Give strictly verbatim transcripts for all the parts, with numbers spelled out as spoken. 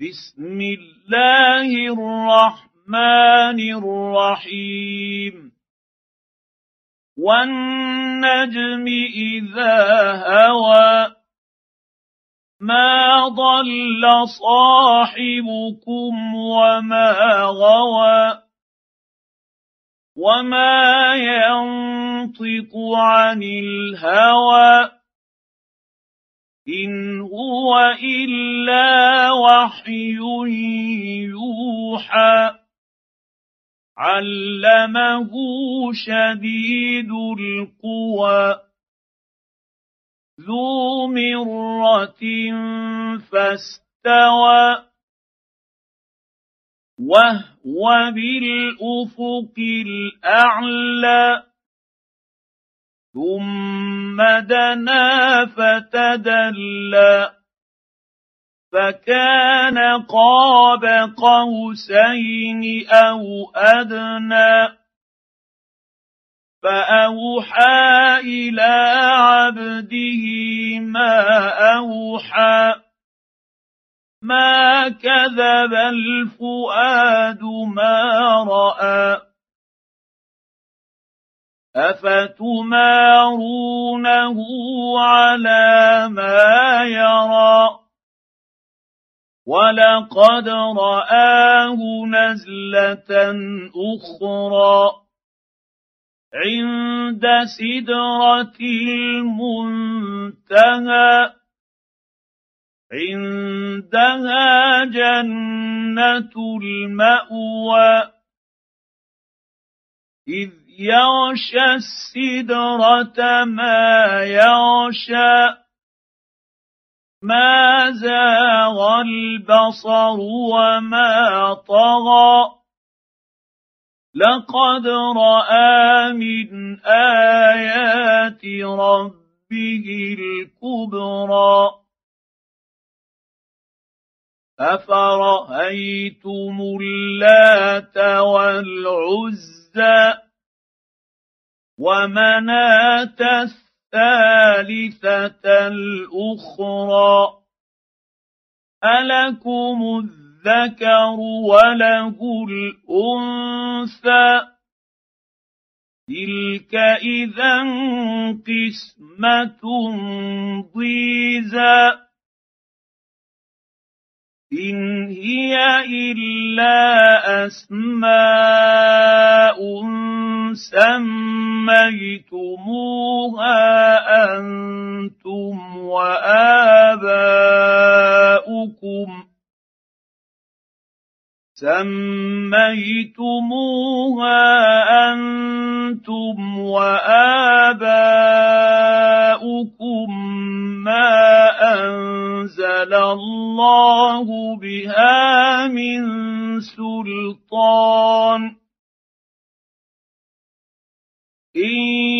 بسم الله الرحمن الرحيم والنجم إذا هوى ما ضل صاحبكم وما غوى وما ينطق عن الهوى إن هو إلا وحي يوحى علمه شديد القوى ذو مرة فاستوى وهو بالأفق الأعلى ثم دنا فتدلى فكان قاب قوسين أو أدنى فأوحى إلى عبده ما أوحى ما كذب الفؤاد ما رأى أفتمارونه على ما يرى ولقد رآه نزلة أخرى عند سدرة المنتهى عندها جنة المأوى إذ يغشى السدرة ما يغشى ما زاغ البصر وما طغى لقد رأى من آيات ربه الكبرى أفرأيتم اللات والعزى ومناة الثالثة الأخرى ألكم الذكر وله الأنثى تلك إذا قسمة ضيزى إن هي إلا أسماء سميتموها أنتم وآباؤكم سميتموها أنتم وآباؤكم ما أنزل الله بها من سلطان إن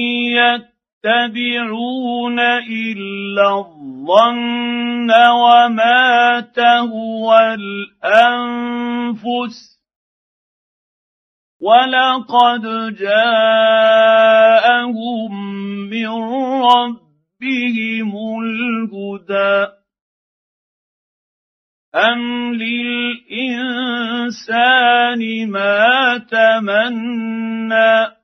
يتبعون إلا الظن وما تهوى الأنفس ولقد جاءهم من ربهم الهدى أم للإنسان ما تمنى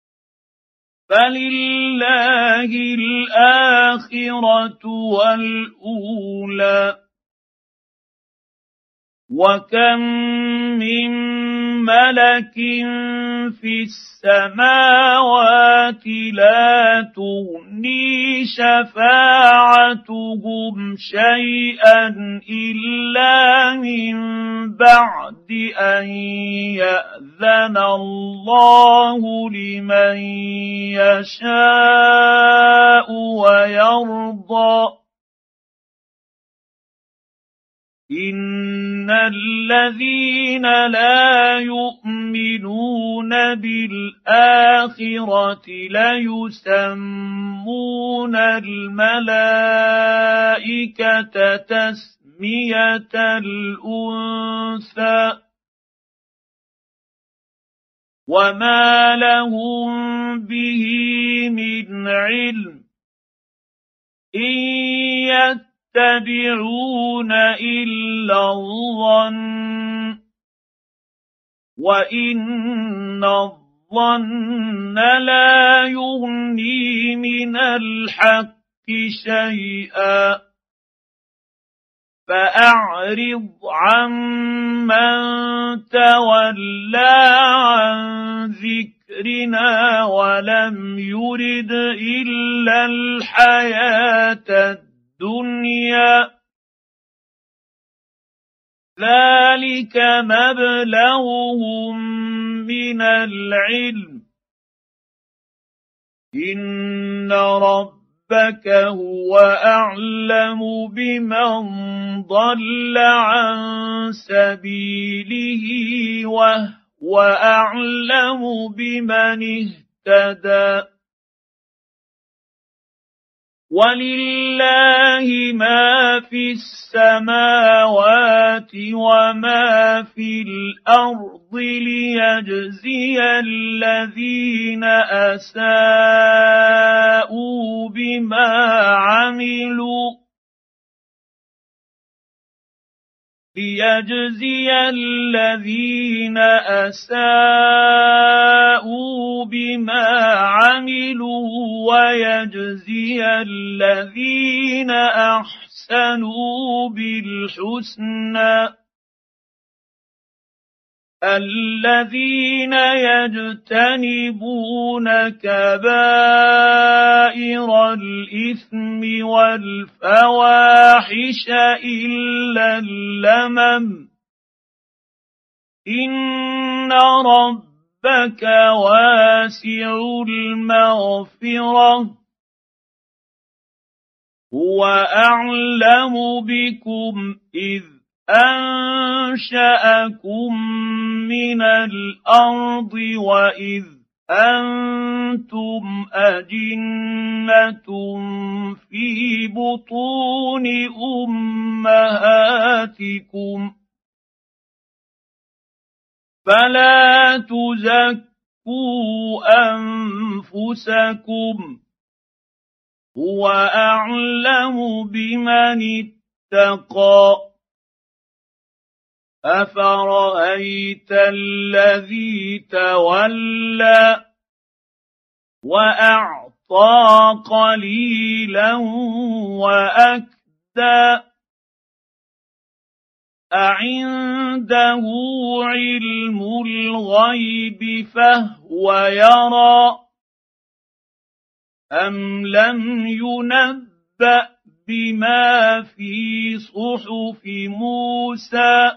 فلله الآخرة والأولى وكم من ملك في السماوات لا تغني شفاعتهم شيئا إلا من بعد أن يأذن الله لمن يشاء ويرضى إن الذين لا يؤمنون بالآخرة ليسمون الملائكة تسمية الأنثى وما لهم به من علم إن يتبعون إلا الظن الظن وإن الظن لا يغني من الحق شيئا فأعرض عمن تولى عن ذكرنا ولم يرد إلا الحياة الدنيا ذلك مبلغهم من العلم إن ربك هو أعلم بمن ضل عن سبيله وهو أعلم بمن اهتدى ولله ما في السماوات وما في الأرض ليجزي الذين أساءوا بما عملوا ليجزي الذين أساءوا بما عملوا ويجزي الذين أحسنوا بالحسنى الذين يجتنبون كبائر الإثم والفواحش إلا اللمم إن ربك واسع المغفرة هو أعلم بكم إذ أنشأكم من الأرض وإذ أنتم أجنة في بطون أمهاتكم فلا تزكوا أنفسكم هو أعلم بمن اتقى أفرأيت الذي تولى وأعطى قليلا وأكدى أعنده علم الغيب فهو يرى أم لم ينبأ بما في صحف موسى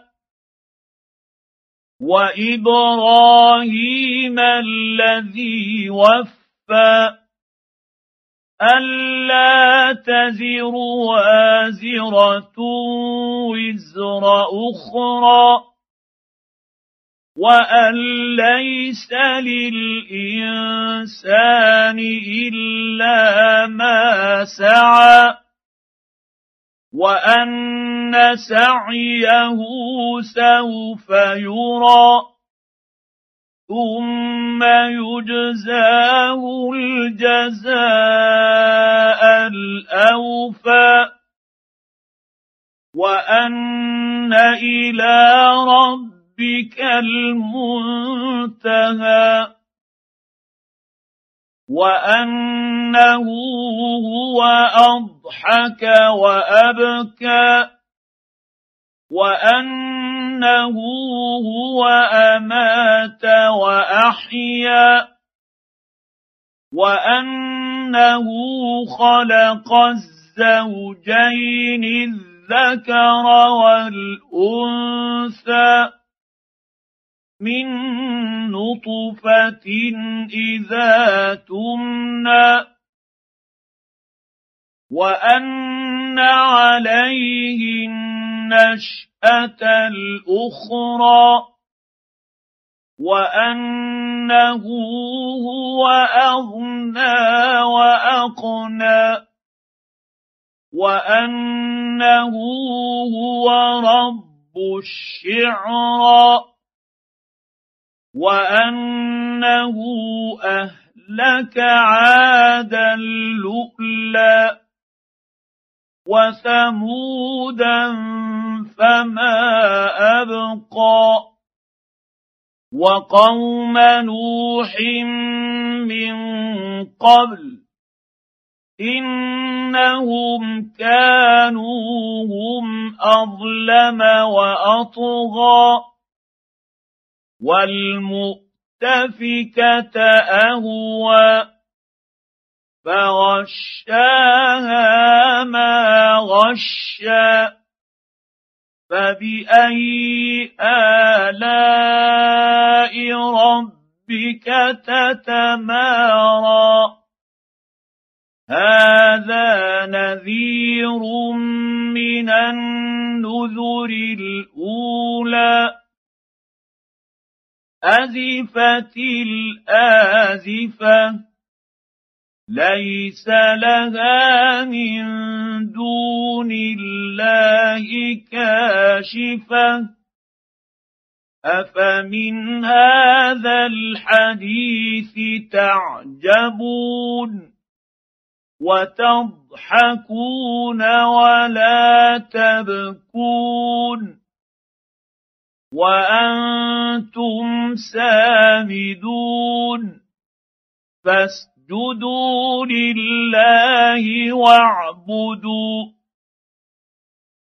وإبراهيم الذي وفى ألا تزر وازرة وزر أخرى وأن ليس للإنسان إلا ما سعى وأن سعيه سوف يرى ثم يجزاه الجزاء الأوفى وأن إلى ربك المنتهى وأنه هو أضحك وأبكى وأنه هو أمات وأحيا وأنه خلق الزوجين الذكر والأنثى من نطفة إذا تمنى وأن عليه النشأة الأخرى وأنه هو أغنى وأقنى وأنه هو رب الشعرى وأنه أهلك عادا اللؤلؤ وثمودا فما أبقى وقوم نوح من قبل إنهم كانوا هم أظلم وأطغى والمؤتفكة أهوى فغشاها ما غشى فبأي آلاء ربك تتمارى هذا نذير من النذر الأولى أزفت الآزفة ليس لها من دون الله كاشفة أفمن هذا الحديث تعجبون وتضحكون ولا تبكون وأنتم سامدون فاسجدوا لله واعبدوا